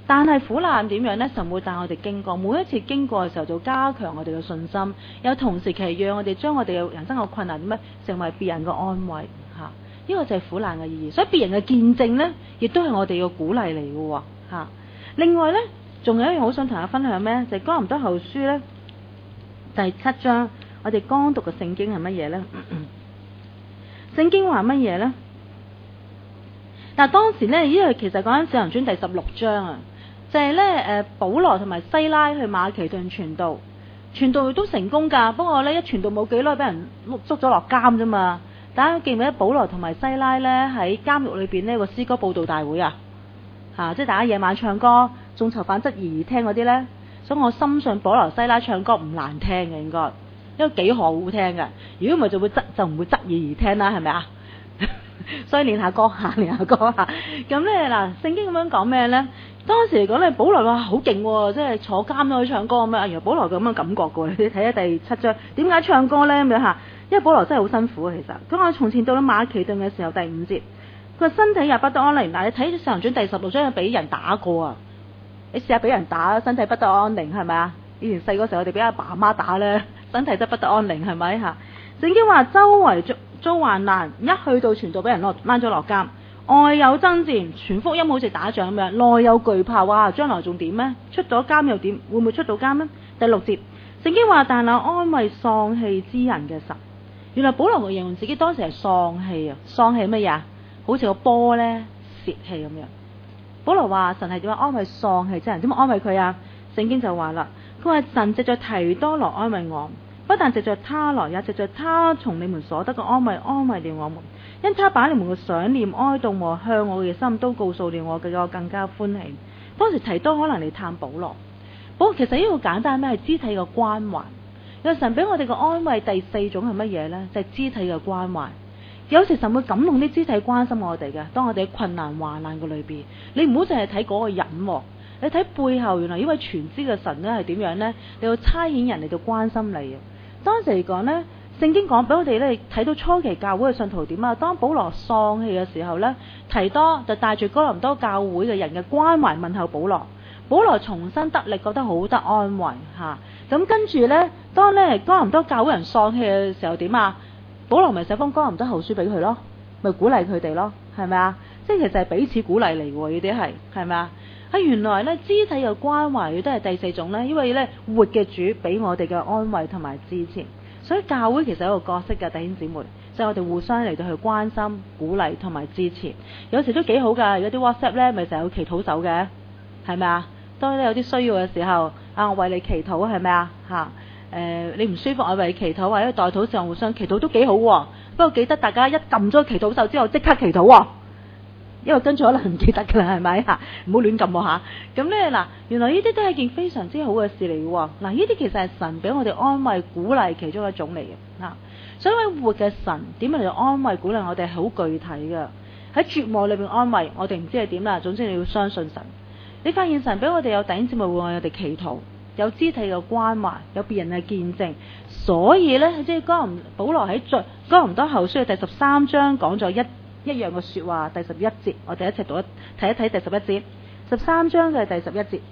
但係苦難點樣呢？神會帶我哋經過，每一次經過嘅時候就加強我哋嘅信心，有同時期讓我哋將我哋嘅人生嘅困難點樣成為別人嘅安慰嚇。呢、這個就係苦難嘅意義。所以別人嘅見證呢，亦都係我哋嘅鼓勵嚟嘅喎嚇。另外呢，仲有一樣好想同大家分享咩？就係、是、哥林多後書呢，第七章，我哋剛讀嘅聖經係乜嘢呢？聖經話乜嘢呢？嗱，當時呢，呢個其實講緊《使徒行傳》第十六章啊。就係咧，誒，保羅同埋西拉去馬其頓傳道，傳道都成功㗎。不過咧，一傳道冇幾耐，俾人捉咗落監啫嘛。大家記唔記得保羅同埋西拉咧喺監獄裏邊呢個詩歌佈道大會啊？嚇、啊，即係大家夜晚唱歌，眾囚犯側耳而聽嗰啲咧。所以我深信保羅西拉唱歌唔難聽嘅，應該因為幾好聽嘅。如果唔係就會側就唔會側耳而聽啦，係咪啊？所以練下歌下，練下歌下。咁咧嗱，聖經咁樣講咩咧？當時嚟講咧，保羅話好勁喎，即係坐監都可以唱歌咁樣。原來保羅咁樣感覺嘅喎，你睇下第七章，點解唱歌咧咁樣嚇？因為保羅真係好辛苦啊，其實。咁我從前到咗馬其頓嘅時候，第五節，佢話身體也不得安寧。嗱，你睇《使徒行傳》第十六章，俾人打過啊！你試下俾人打，身體不得安寧係咪啊？以前細個時候我哋俾阿爸阿媽打咧，身體都不得安寧係咪嚇？聖經話周圍遭遭患難，一去到傳道俾人落掹咗落監。外有爭戰，傳福音好似打仗咁樣；內有懼怕，哇！將來仲點呢？出咗監又點？會唔會出到監呢？第六節，聖經話：但那安慰喪氣之人嘅神。原來保羅形容自己當時係喪氣啊！喪氣乜嘢啊？好似個波呢，泄氣咁樣。保羅話：神係點樣安慰喪氣之人？點樣安慰佢啊？聖經就話啦，佢話神藉着提多來安慰我，不但藉着他來，也藉着他從你們所得嘅安慰安慰了我們。因他把你們嘅想念、哀悼和向我嘅心都告訴了我，嘅我更加歡喜。當時提多可能嚟探保羅，保羅其實呢個簡單咩？係肢體嘅關懷。有神俾我哋嘅安慰，第四種係乜嘢呢？就係、是、肢體嘅關懷。有時神會感動啲肢體關心我哋嘅，當我哋喺困難患難嘅裏邊，你唔好淨係睇嗰個人，你睇背後原來呢位全知嘅神咧係點樣呢？你要差遣人嚟到關心你。當時嚟講呢。聖經講俾我哋咧睇到初期教會嘅信徒點啊？當保羅喪氣嘅時候呢，提多就帶住哥林多教會嘅人嘅關懷問候保羅，保羅重新得力，覺得好得安慰嚇。咁、啊、跟住呢，當咧哥林多教會人喪氣嘅時候點啊？保羅咪寫封哥林多後書俾佢咯，咪鼓勵佢哋咯，係咪啊？即係其實係彼此鼓勵嚟喎，呢啲係係咪啊？啊原來呢，肢體嘅關懷都係第四種呢，因為呢，活嘅主俾我哋嘅安慰同埋支持。所以教會其實有一個角色嘅，弟兄姊妹，就係、是、我哋互相嚟到去關心、鼓勵同埋支持。有時都幾好㗎，而家啲 WhatsApp 咧，咪成日有祈禱手嘅，係咪啊？當你有啲需要嘅時候，啊，我為你祈禱係咪啊？嚇，誒，你唔舒服，我為你祈禱，或者代禱上互相祈禱都幾好喎。不過記得大家一撳咗祈禱手之後，即刻祈禱喎。因為跟住可能唔記得㗎啦，係咪嚇？唔好亂撳喎嚇。咁咧嗱，原來呢啲都係件非常之好嘅事嚟嘅喎。嗱，呢啲其實係神俾我哋安慰、鼓勵其中一種嚟嘅。嗱，所以活嘅神點樣嚟安慰、鼓勵我哋係好具體嘅。喺絕望裏邊安慰我哋，唔知係點啦。總之你要相信神。你發現神俾我哋有弟兄姊妹會為我哋祈禱，有肢體嘅關懷，有別人嘅見證。所以咧，即係哥林保羅喺最哥林多後書嘅第十三章講咗一。一樣嘅說話，第十一節，我哋一齊讀一睇一睇第十一節，十三章嘅第十一節，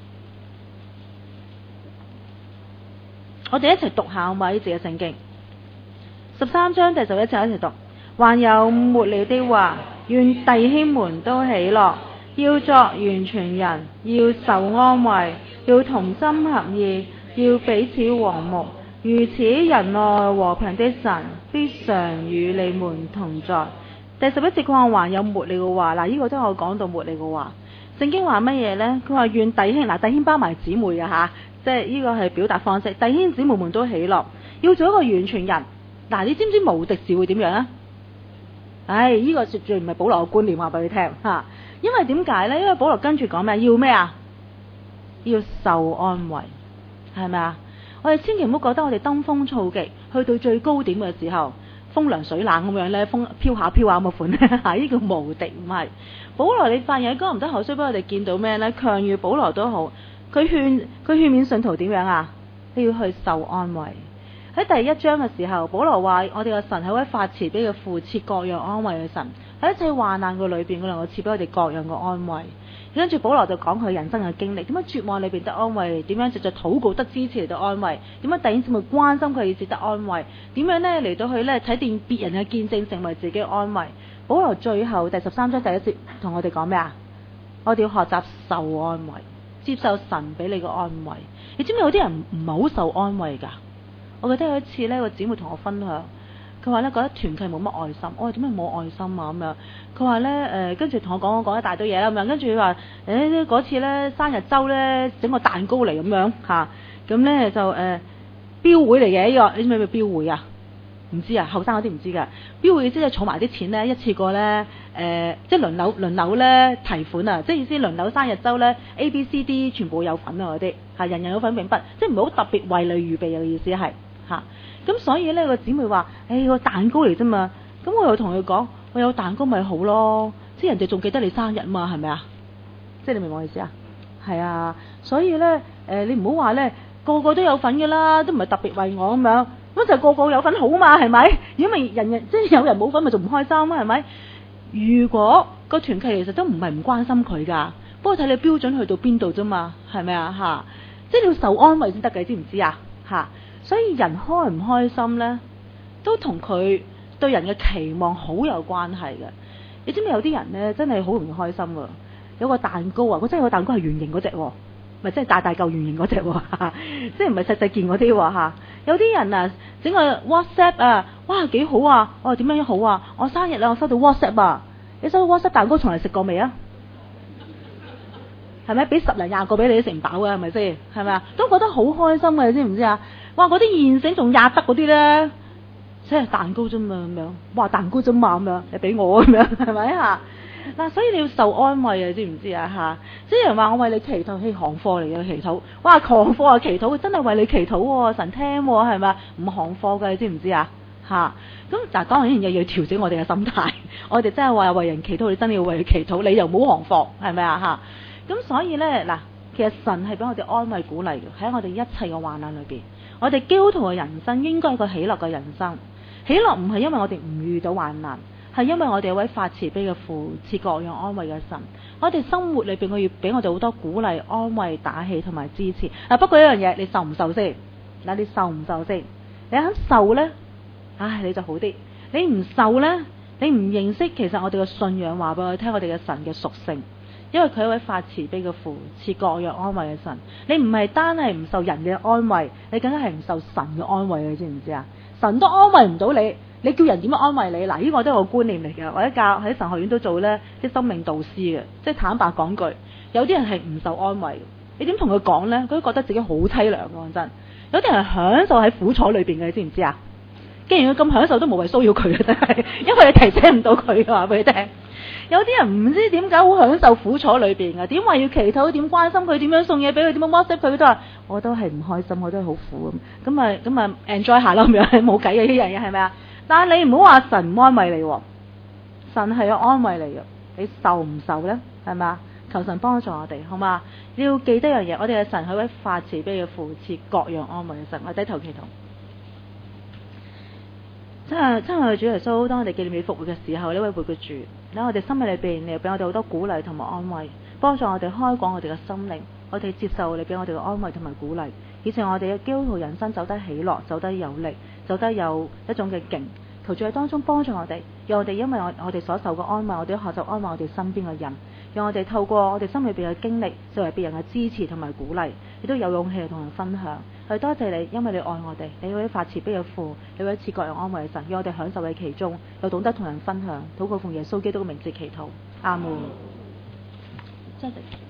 我哋一齊讀下好嘛？呢節嘅聖經，十三章第十一節一齊讀。還有末了的話，願弟兄們都喜樂，要作完全人，要受安慰，要同心合意，要彼此和睦。如此仁愛和平的神必常與你們同在。第十一節佢話還有末了嘅話，嗱、這、呢個都係我講到末了嘅話。聖經話乜嘢呢？佢話願弟兄，嗱弟兄包埋姊妹嘅吓，即係呢個係表達方式。弟兄姊妹們都喜樂，要做一個完全人。嗱，你知唔知無敵時會點樣啊？唉，呢、這個絕對唔係保羅嘅觀念，話俾你聽吓。因為點解呢？因為保羅跟住講咩？要咩啊？要受安慰，係咪啊？我哋千祈唔好覺得我哋登峰造極，去到最高點嘅時候。風涼水冷咁樣咧，風飄下飄下咁嘅款咧，係呢個無敵唔係。保羅你發現喺哥林多後書俾我哋見到咩咧？強如保羅都好，佢勸佢勸勉信徒點樣啊？你要去受安慰。喺第一章嘅時候，保羅話我哋嘅神係位發慈悲嘅父，賜各樣安慰嘅神， 喺一切患難嘅裏邊，我能夠賜俾我哋各樣嘅安慰。跟住保羅就講佢人生嘅經歷，點樣絕望裏邊得安慰，點樣藉著禱告得支持嚟到安慰，點樣弟兄姊妹關心佢而值得安慰，點樣咧嚟到去咧睇見別人嘅見證成為自己嘅安慰。保羅最後第十三章第一節同我哋講咩啊？我哋要學習受安慰，接受神俾你嘅安慰。你知唔知有啲人唔係好受安慰㗎？我記得有一次咧，個姊妹同我分享。佢話咧覺得團契冇乜愛心，我話點解冇愛心啊咁樣？佢話咧誒，跟住同我講講一大堆嘢啦咁樣，跟住佢話誒嗰次咧生日周咧整個蛋糕嚟咁樣嚇，咁、啊、咧就誒、呃、標會嚟嘅呢個，你知唔知咩標會啊？唔知啊，後生嗰啲唔知㗎。標會即係儲埋啲錢咧，一次過咧誒、呃，即係輪流輪流咧提款啊！即係意思輪流生日周咧 A B C D 全部有份啊嗰啲嚇，人人有份並不，即係唔係好特別為你預備嘅意思係嚇。咁、啊、所以咧個姊妹話：誒、欸、個蛋糕嚟啫嘛。咁我又同佢講：我有蛋糕咪好咯，即係人哋仲記得你生日嘛，係咪啊？即係你明我意思啊？係啊，所以咧誒、呃，你唔好話咧個個都有份㗎啦，都唔係特別為我咁樣。咁就個個有份好嘛，係咪？如果咪人人即係有人冇份，咪仲唔開心啊？係咪？如果個團契其實都唔係唔關心佢㗎，不過睇你標準去到邊度啫嘛，係咪啊？嚇！即係你要受安慰先得嘅，知唔知啊？嚇！所以人開唔開心咧，都同佢對人嘅期望好有關係嘅。你知唔知有啲人咧真係好容易開心㗎？有個蛋糕啊，佢真係個蛋糕係圓形嗰隻喎。咪即係大大嚿圓形嗰隻喎，即係唔係細細件嗰啲喎嚇。有啲人啊，整個 WhatsApp 啊，哇幾好啊！我話點樣好啊？我生日啦，我收到 WhatsApp 啊！你收到 WhatsApp 蛋糕從嚟食過未啊？係咪？俾十零廿個俾你都食唔飽嘅係咪先？係咪啊？都覺得好開心嘅，你知唔知啊？哇！嗰啲現成仲壓得嗰啲咧，即係蛋糕啫嘛咁樣。哇！蛋糕啫嘛咁樣，你俾我咁樣係咪啊？嗱，所以你要受安慰啊，知唔知啊？嚇，即係人話我為你祈禱，係行貨嚟嘅祈禱。哇，行貨啊祈禱，真係為你祈禱喎，神聽喎，係咪？唔行貨嘅，你知唔知啊？嚇，咁但係當然又要調整我哋嘅心態。我哋真係話為人祈禱，你真係要為佢祈禱，你又冇行貨，係咪啊？嚇，咁所以咧嗱，其實神係俾我哋安慰鼓勵嘅，喺我哋一切嘅患難裏邊，我哋基督徒嘅人生應該係個喜樂嘅人生。喜樂唔係因為我哋唔遇到患難。係因為我哋有位發慈悲嘅父，賜各樣安慰嘅神。我哋生活裏邊，佢要俾我哋好多鼓勵、安慰、打氣同埋支持。啊，不過一樣嘢，你受唔受先？嗱，你受唔受先？你肯受呢？唉，你就好啲。你唔受呢？你唔認識其實我哋嘅信仰話俾我哋聽，我哋嘅神嘅屬性。因為佢係一位發慈悲嘅父，賜各樣安慰嘅神。你唔係單係唔受人嘅安慰，你更加係唔受神嘅安慰，你知唔知啊？神都安慰唔到你。你叫人點樣安慰你？嗱，呢個都係個觀念嚟嘅。或者教喺神學院都做咧啲生命導師嘅，即係坦白講句，有啲人係唔受安慰。你點同佢講咧？佢都覺得自己好凄涼嘅，講真。有啲人享受喺苦楚裏邊嘅，你知唔知啊？既然佢咁享受，都無謂騷擾佢嘅，真係，因為你提醒唔到佢嘅話俾你聽。有啲人唔知點解好享受苦楚裏邊嘅，點話要祈禱，點關心佢，點樣送嘢俾佢，點樣 WhatsApp 佢，都話我都係唔開心，我都係好苦咁。咁啊咁啊 enjoy 下啦咁樣，冇計嘅呢樣嘢係咪啊？但係你唔好話神唔安慰你，神係有安慰你嘅，你受唔受呢？係咪？求神幫助我哋，好嘛？你要記得一樣嘢，我哋嘅神係位發慈悲嘅父，賜各樣安慰嘅神。我低頭祈禱，真係真係主耶穌，當我哋紀念你復活嘅時候，呢位活嘅主，喺我哋心裏邊，你又俾我哋好多鼓勵同埋安慰，幫助我哋開廣我哋嘅心靈，我哋接受你俾我哋嘅安慰同埋鼓勵，以致我哋嘅基督徒人生走得喜樂，走得有力。走得有一種嘅勁，求主喺當中幫助我哋，讓我哋因為我我哋所受嘅安慰，我哋都學習安慰我哋身邊嘅人，讓我哋透過我哋心裏邊嘅經歷，作為別人嘅支持同埋鼓勵，亦都有勇氣去同人分享。係多謝你，因為你愛我哋，你會發慈悲嘅父，你會賜各樣安慰嘅神，讓我哋享受喺其中，又懂得同人分享。禱告奉耶穌基督嘅名字祈禱，阿門。真係。